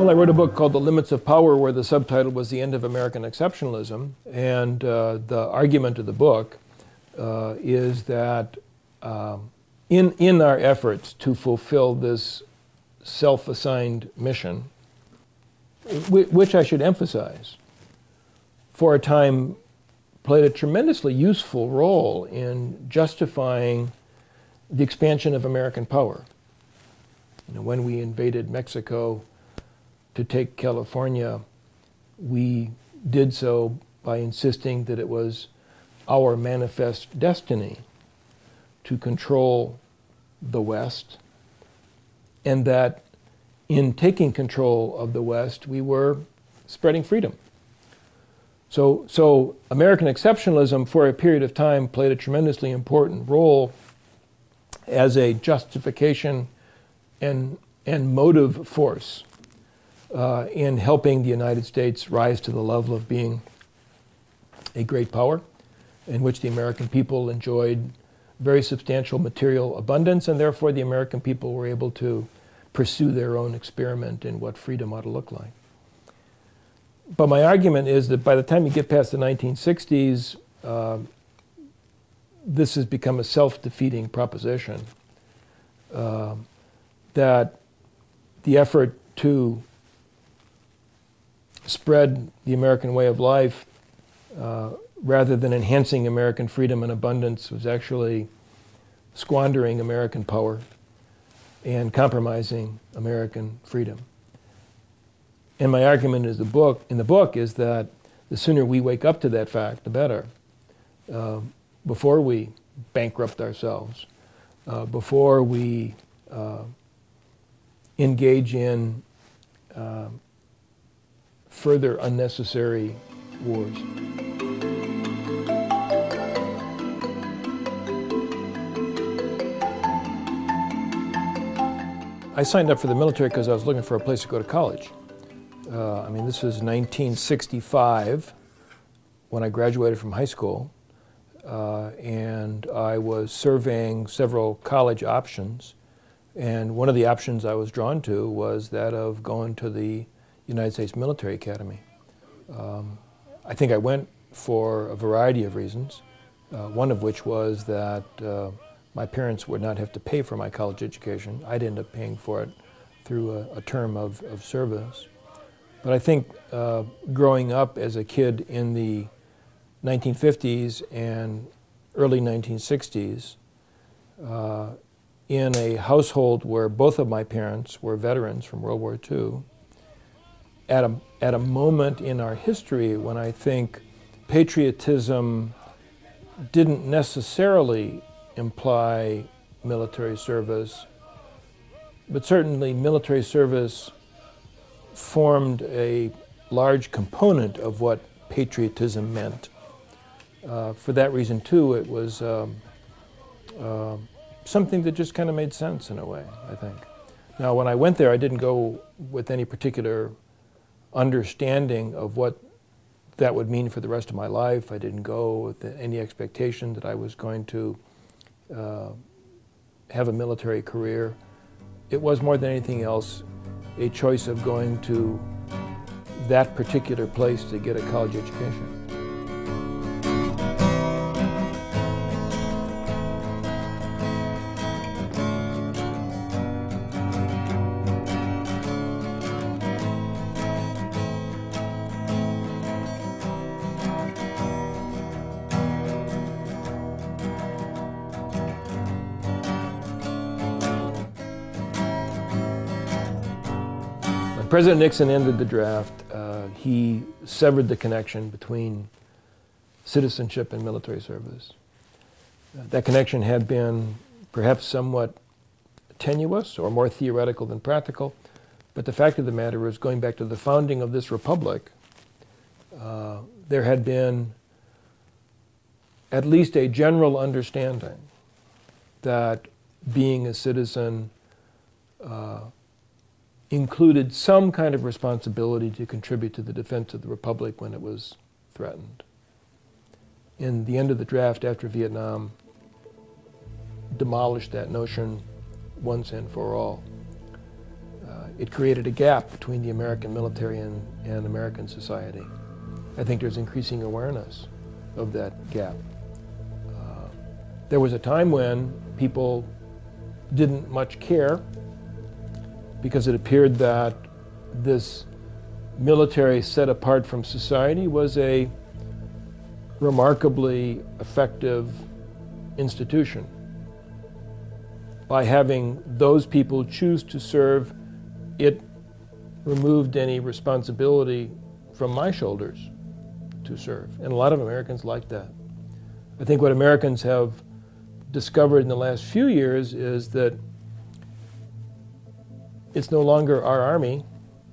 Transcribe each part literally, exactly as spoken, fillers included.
Well, I wrote a book called The Limits of Power, where the subtitle was The End of American Exceptionalism. And uh, the argument of the book uh, is that um, in, in our efforts to fulfill this self-assigned mission, which I should emphasize, for a time played a tremendously useful role in justifying the expansion of American power. You know, when we invaded Mexico to take California, we did so by insisting that it was our manifest destiny to control the West, and that in taking control of the West, we were spreading freedom. So, so American exceptionalism for a period of time played a tremendously important role as a justification and, and motive force uh, in helping the United States rise to the level of being a great power, in which the American people enjoyed very substantial material abundance, and therefore the American people were able to pursue their own experiment in what freedom ought to look like. But my argument is that by the time you get past the nineteen sixties, uh, this has become a self-defeating proposition. Uh, that the effort to spread the American way of life, uh, rather than enhancing American freedom and abundance, was actually squandering American power and compromising American freedom. And my argument is the book, in the book is that the sooner we wake up to that fact, the better. Uh, before we bankrupt ourselves, uh, before we uh, engage in uh, further unnecessary wars. I signed up for the military because I was looking for a place to go to college. Uh, I mean, this was nineteen sixty-five when I graduated from high school, uh, and I was surveying several college options, and one of the options I was drawn to was that of going to the United States Military Academy. Um, I think I went for a variety of reasons, uh, one of which was that uh, my parents would not have to pay for my college education. I'd end up paying for it through a, a term of, of service. But I think uh, growing up as a kid in the nineteen fifties and early nineteen sixties, uh, in a household where both of my parents were veterans from World War Two, at a, at a moment in our history when I think patriotism didn't necessarily imply military service, but certainly military service formed a large component of what patriotism meant. Uh, for that reason, too, it was um, uh, something that just kind of made sense in a way, I think. Now, when I went there, I didn't go with any particular understanding of what that would mean for the rest of my life. I didn't go with any expectation that I was going to uh, have a military career. It was more than anything else a choice of going to that particular place to get a college education. President Nixon ended the draft. Uh, he severed the connection between citizenship and military service. Uh, that connection had been perhaps somewhat tenuous or more theoretical than practical, but the fact of the matter is, going back to the founding of this republic, uh, there had been at least a general understanding that being a citizen uh, included some kind of responsibility to contribute to the defense of the republic when it was threatened. In the end of the draft after Vietnam demolished that notion once and for all. Uh, it created a gap between the American military and, and American society. I think there's increasing awareness of that gap. Uh, there was a time when people didn't much care because it appeared that this military set apart from society was a remarkably effective institution. By having those people choose to serve, it removed any responsibility from my shoulders to serve. And a lot of Americans like that. I think what Americans have discovered in the last few years is that it's no longer our army,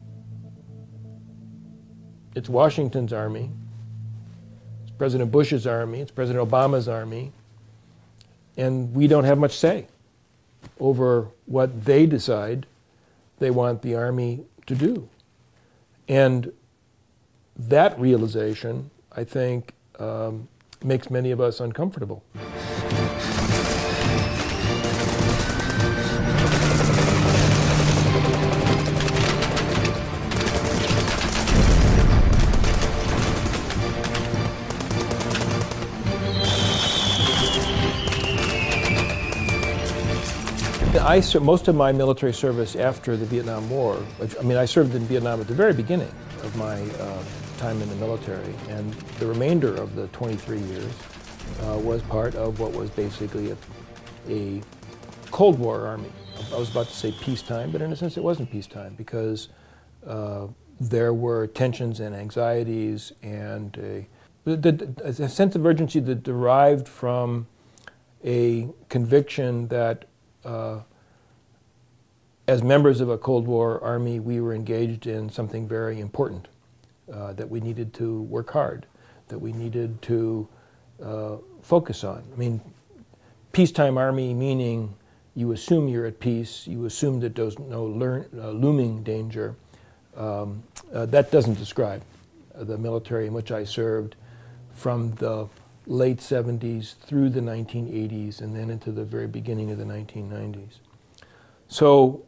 it's Washington's army, it's President Bush's army, it's President Obama's army, and we don't have much say over what they decide they want the army to do. And that realization, I think, um, makes many of us uncomfortable. I served most of my military service after the Vietnam War. Which, I mean, I served in Vietnam at the very beginning of my uh, time in the military, and the remainder of the twenty-three years uh, was part of what was basically a, a Cold War army. I was about to say peacetime, but in a sense it wasn't peacetime because uh, there were tensions and anxieties and a, the, a sense of urgency that derived from a conviction that uh, as members of a Cold War army, we were engaged in something very important, uh, that we needed to work hard, that we needed to uh, focus on. I mean, peacetime army meaning you assume you're at peace, you assume that there's no learn, uh, looming danger. Um, uh, that doesn't describe the military in which I served from the late seventies through the nineteen eighties and then into the very beginning of the nineteen nineties. So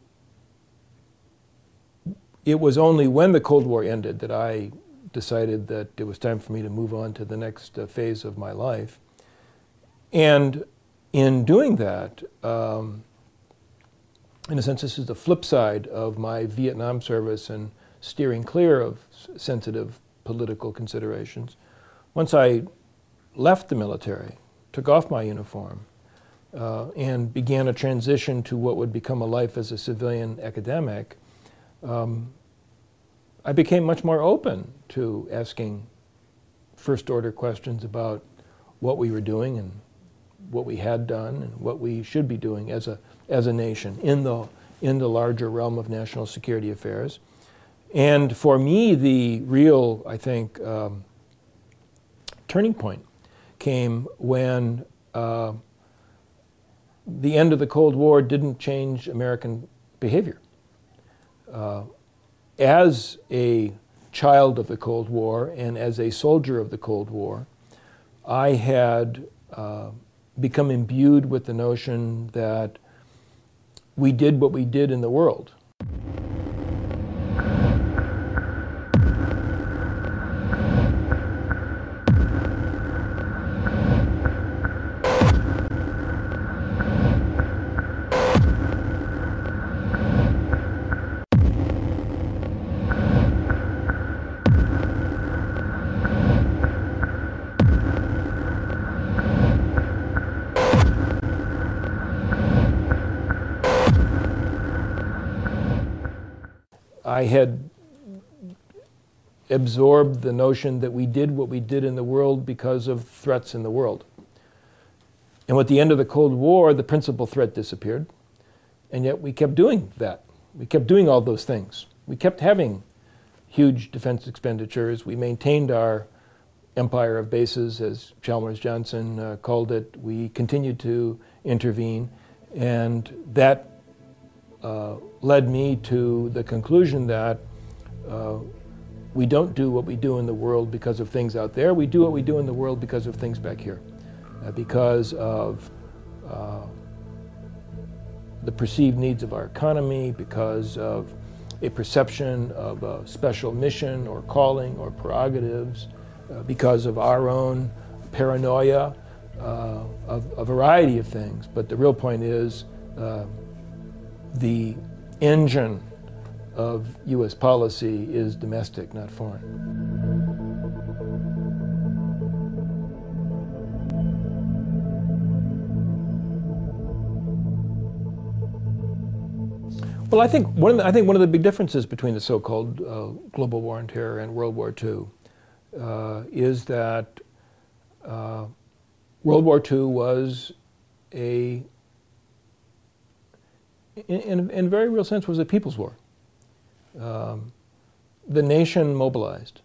it was only when the Cold War ended that I decided that it was time for me to move on to the next uh, phase of my life. And in doing that, um, in a sense, this is the flip side of my Vietnam service and steering clear of sensitive political considerations. Once I left the military, took off my uniform, uh, and began a transition to what would become a life as a civilian academic, um, I became much more open to asking first-order questions about what we were doing and what we had done and what we should be doing as a as a nation in the in the larger realm of national security affairs. And for me, the real, I think, um, turning point came when uh, the end of the Cold War didn't change American behavior. Uh, as a child of the Cold War and as a soldier of the Cold War, I had uh, become imbued with the notion that we did what we did in the world. I had absorbed the notion that we did what we did in the world because of threats in the world. And with the end of the Cold War, the principal threat disappeared, and yet we kept doing that. We kept doing all those things. We kept having huge defense expenditures. We maintained our empire of bases, as Chalmers Johnson uh, called it. We continued to intervene, and that uh, led me to the conclusion that uh, we don't do what we do in the world because of things out there. We do what we do in the world because of things back here, uh, because of uh, the perceived needs of our economy, because of a perception of a special mission or calling or prerogatives uh, because of our own paranoia, uh, of a variety of things. But the real point is uh, the engine of U S policy is domestic, not foreign. Well, I think one of the, I think one of the big differences between the so-called uh, global war on terror and World War Two uh, is that uh, World War Two was a, in, in a very real sense, was a people's war. Um, the nation mobilized.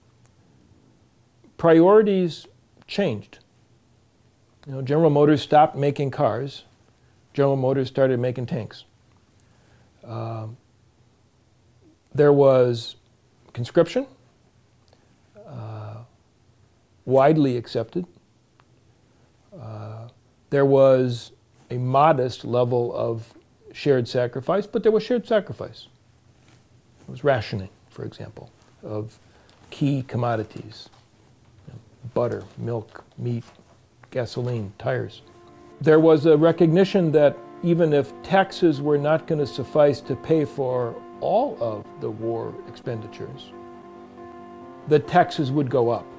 Priorities changed. You know, General Motors stopped making cars. General Motors started making tanks. Um, there was conscription, uh, widely accepted. Uh, there was a modest level of shared sacrifice, but there was shared sacrifice. It was rationing, for example, of key commodities, you know, butter, milk, meat, gasoline, tires. There was a recognition that even if taxes were not going to suffice to pay for all of the war expenditures, the taxes would go up.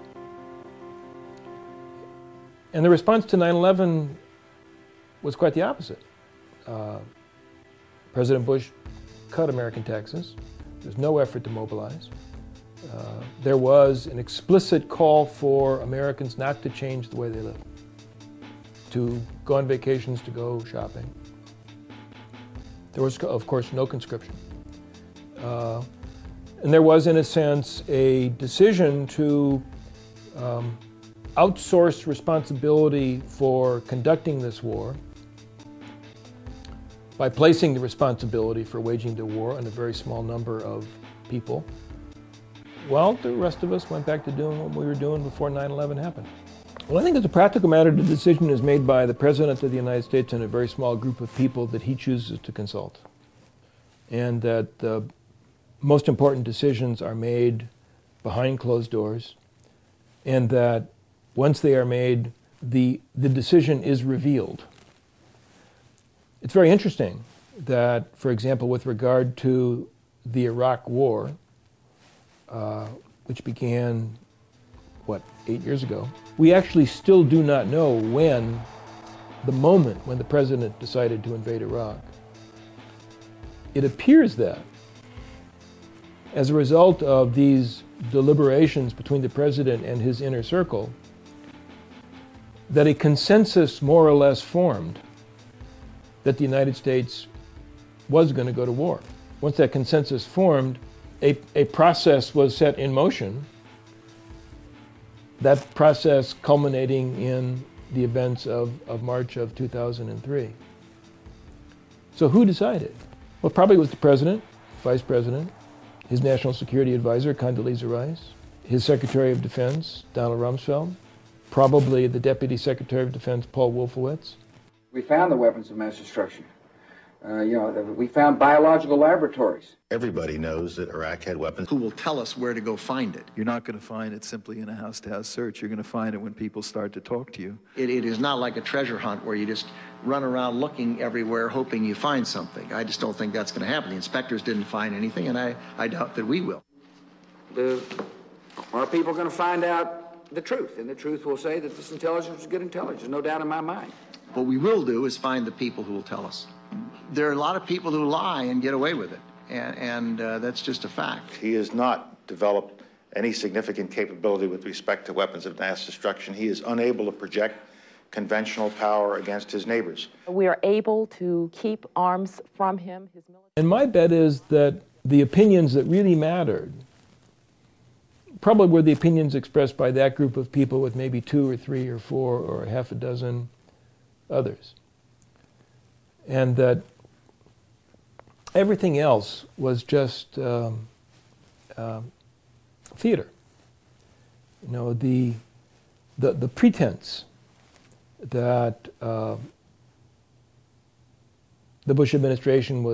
And the response to nine eleven was quite the opposite. Uh, President Bush cut American taxes. There was no effort to mobilize. Uh, there was an explicit call for Americans not to change the way they live, to go on vacations, to go shopping. There was, of course, no conscription. Uh, and there was, in a sense, a decision to um, outsource responsibility for conducting this war by placing the responsibility for waging the war on a very small number of people, while the rest of us went back to doing what we were doing before nine eleven happened. Well, I think as a practical matter, the decision is made by the President of the United States and a very small group of people that he chooses to consult. And that the most important decisions are made behind closed doors, and that once they are made, the, the decision is revealed. It's very interesting that, for example, with regard to the Iraq War, uh, which began what, eight years ago, we actually still do not know when, the moment when the president decided to invade Iraq. It appears that, as a result of these deliberations between the president and his inner circle, that a consensus more or less formed that the United States was going to go to war. Once that consensus formed, a, a process was set in motion, that process culminating in the events of, of March of two thousand three. So who decided? Well, probably it was the president, vice president, his national security advisor, Condoleezza Rice, his secretary of defense, Donald Rumsfeld, probably the deputy secretary of defense, Paul Wolfowitz. We found the weapons of mass destruction. Uh, you know, we found biological laboratories. Everybody knows that Iraq had weapons. Who will tell us where to go find it? You're not going to find it simply in a house-to-house search. You're going to find it when people start to talk to you. It, it is not like a treasure hunt where you just run around looking everywhere hoping you find something. I just don't think that's going to happen. The inspectors didn't find anything, and I, I doubt that we will. The, are people going to find out the truth? And the truth will say that this intelligence was good intelligence, no doubt in my mind. What we will do is find the people who will tell us. There are a lot of people who lie and get away with it, and, and uh, that's just a fact. He has not developed any significant capability with respect to weapons of mass destruction. He is unable to project conventional power against his neighbors. We are able to keep arms from him. His military. And my bet is that the opinions that really mattered probably were the opinions expressed by that group of people with maybe two or three or four or half a dozen others. And that everything else was just um, uh, theater. You know, the, the, the pretense that uh, the Bush administration was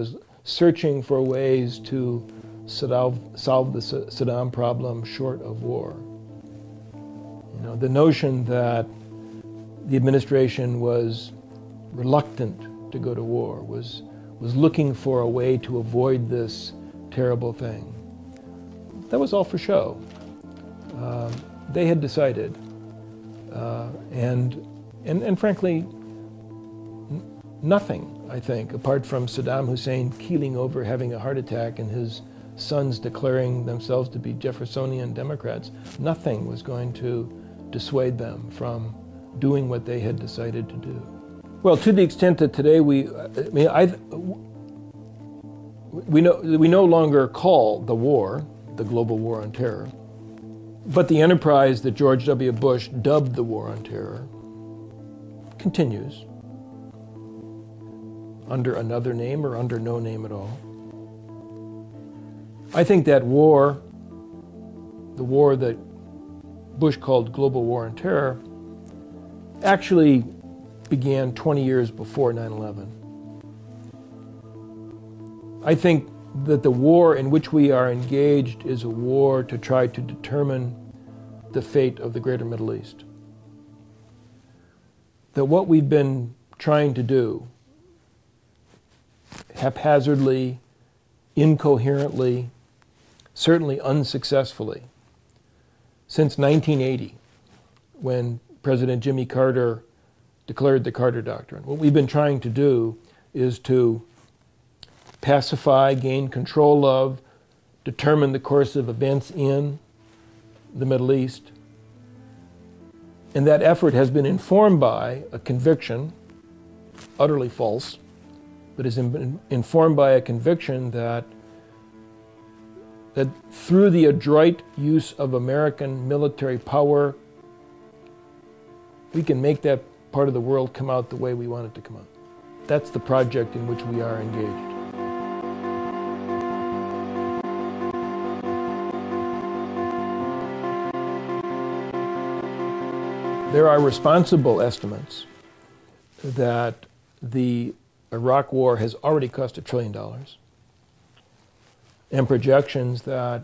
searching for ways to solve, solve the Saddam problem short of war. You know, the notion that the administration was reluctant to go to war, was, was looking for a way to avoid this terrible thing. That was all for show. Uh, they had decided, uh, and, and, and frankly, n- nothing, I think, apart from Saddam Hussein keeling over, having a heart attack, and his sons declaring themselves to be Jeffersonian Democrats, nothing was going to dissuade them from doing what they had decided to do. Well, to the extent that today we, I mean, I, we, no, we no longer call the war the global war on terror, but the enterprise that George W. Bush dubbed the war on terror continues under another name or under no name at all. I think that war, the war that Bush called global war on terror, actually began twenty years before nine eleven. I think that the war in which we are engaged is a war to try to determine the fate of the greater Middle East. That what we've been trying to do, haphazardly, incoherently, certainly unsuccessfully, since nineteen eighty, when President Jimmy Carter declared the Carter Doctrine. What we've been trying to do is to pacify, gain control of, determine the course of events in the Middle East. And that effort has been informed by a conviction, utterly false, but has been informed by a conviction that that through the adroit use of American military power, we can make that part of the world come out the way we want it to come out. That's the project in which we are engaged. There are responsible estimates that the Iraq War has already cost a trillion dollars, and projections that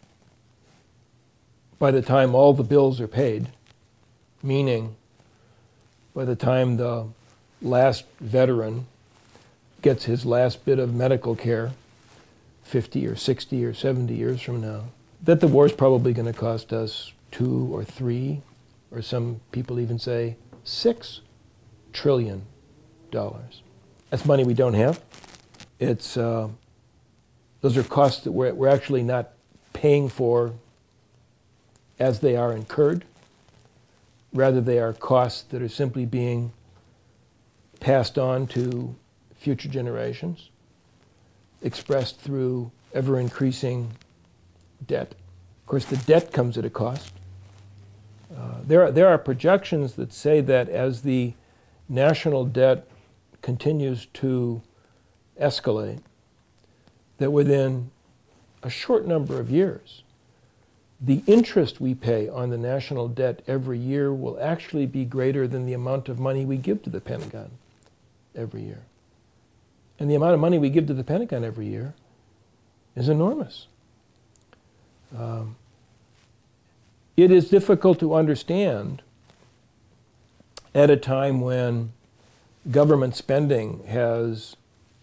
by the time all the bills are paid, meaning by the time the last veteran gets his last bit of medical care, fifty or sixty or seventy years from now, that the war is probably going to cost us two or three, or some people even say six trillion dollars. That's money we don't have. It's uh, those are costs that we're, we're actually not paying for as they are incurred. Rather, they are costs that are simply being passed on to future generations, expressed through ever-increasing debt. Of course, the debt comes at a cost. Uh, there are, there are projections that say that as the national debt continues to escalate, that within a short number of years, the interest we pay on the national debt every year will actually be greater than the amount of money we give to the Pentagon every year. And the amount of money we give to the Pentagon every year is enormous. Um, it is difficult to understand at a time when government spending has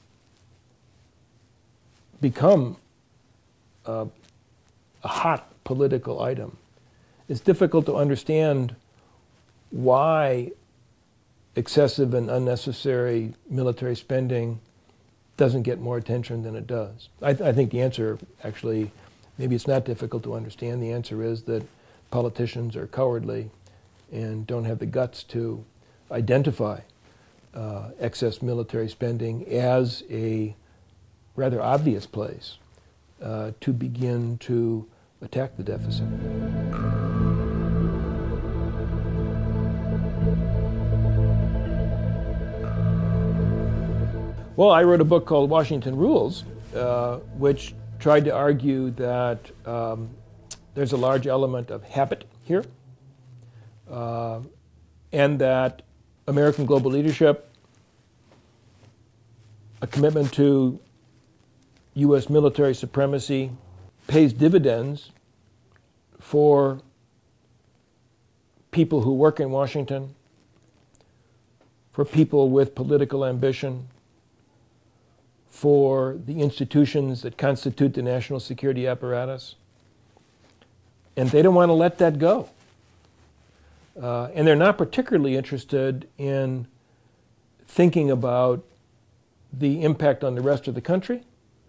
become uh, a hot political item. It's difficult to understand why excessive and unnecessary military spending doesn't get more attention than it does. I, th- I think the answer, actually, maybe it's not difficult to understand. The answer is that politicians are cowardly and don't have the guts to identify uh, excess military spending as a rather obvious place uh, to begin to attack the deficit. Well, I wrote a book called Washington Rules, uh, which tried to argue that um, there's a large element of habit here, uh, and that American global leadership, a commitment to U S military supremacy pays dividends for people who work in Washington, for people with political ambition, for the institutions that constitute the national security apparatus. And they don't want to let that go. Uh, and they're not particularly interested in thinking about the impact on the rest of the country.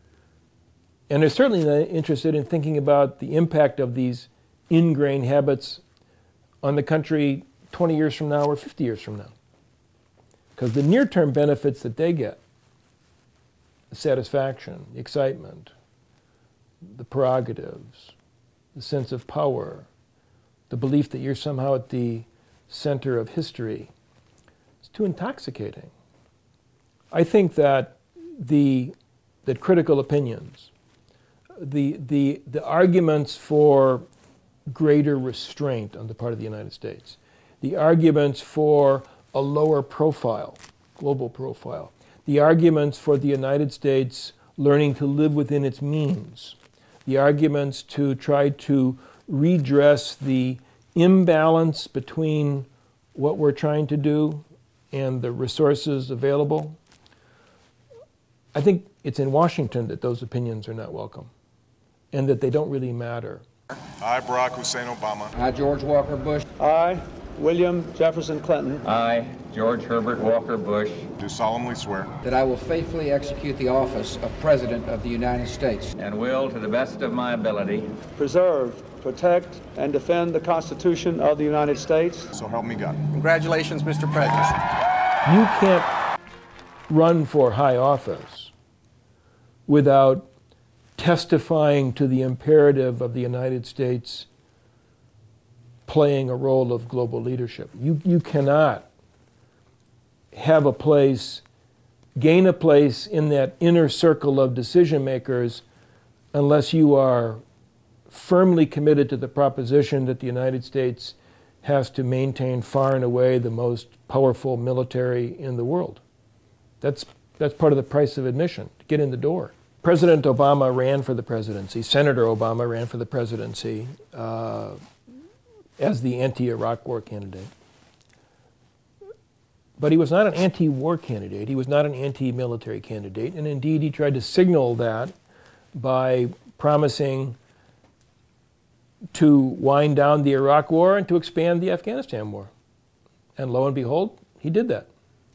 And they're certainly not interested in thinking about the impact of these ingrained habits on the country twenty years from now or fifty years from now. Because the near-term benefits that they get, the satisfaction, the excitement, the prerogatives, the sense of power, the belief that you're somehow at the center of history, it's too intoxicating. I think that the that critical opinions, the the the arguments for greater restraint on the part of the United States, the arguments for a lower profile, global profile, the arguments for the United States learning to live within its means, the arguments to try to redress the imbalance between what we're trying to do and the resources available. I think it's in Washington that those opinions are not welcome and that they don't really matter. I, Barack Hussein Obama. I, George Walker Bush. I, William Jefferson Clinton. I, George Herbert Walker Bush. Do solemnly swear That I will faithfully execute the office of President of the United States. And will, to the best of my ability, Preserve, protect, and defend the Constitution of the United States. so help me God. Congratulations, Mister President. You can't run for high office without testifying to the imperative of the United States playing a role of global leadership. You, you cannot have a place, gain a place in that inner circle of decision makers unless you are firmly committed to the proposition that the United States has to maintain far and away the most powerful military in the world. That's, that's part of the price of admission, to get in the door. President Obama ran for the presidency. Senator Obama ran for the presidency uh, as the anti-Iraq war candidate. But he was not an anti-war candidate. He was not an anti-military candidate. And indeed, he tried to signal that by promising to wind down the Iraq war and to expand the Afghanistan war. And lo and behold, he did that.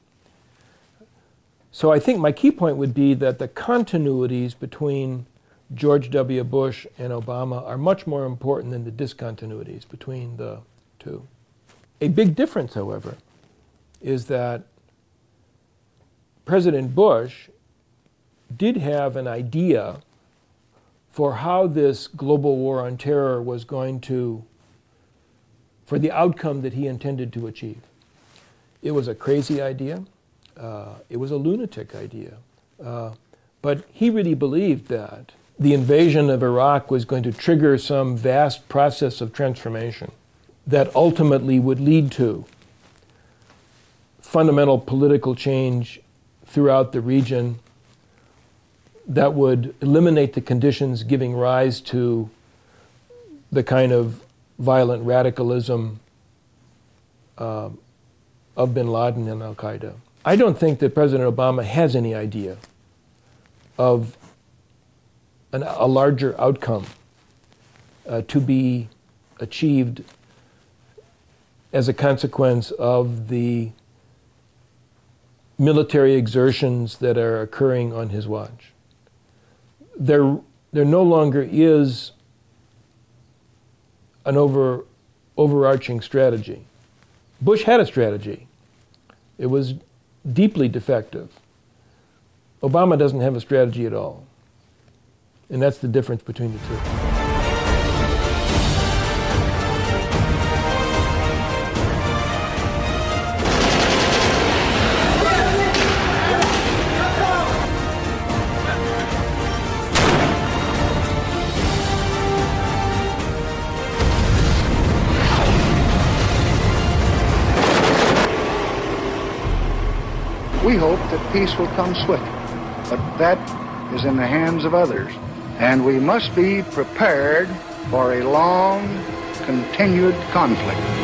So I think my key point would be that the continuities between George W. Bush and Obama are much more important than the discontinuities between the two. A big difference, however, is that President Bush did have an idea for how this global war on terror was going to, for the outcome that he intended to achieve. It was a crazy idea. Uh, it was a lunatic idea. Uh, but he really believed that the invasion of Iraq was going to trigger some vast process of transformation that ultimately would lead to fundamental political change throughout the region that would eliminate the conditions giving rise to the kind of violent radicalism uh, of bin Laden and al-Qaeda. I don't think that President Obama has any idea of an, a larger outcome uh, to be achieved as a consequence of the military exertions that are occurring on his watch. There, there no longer is an over, overarching strategy. Bush had a strategy. It was deeply defective. Obama doesn't have a strategy at all. And that's the difference between the two. We hope that peace will come swiftly, but that is in the hands of others, and we must be prepared for a long, continued conflict.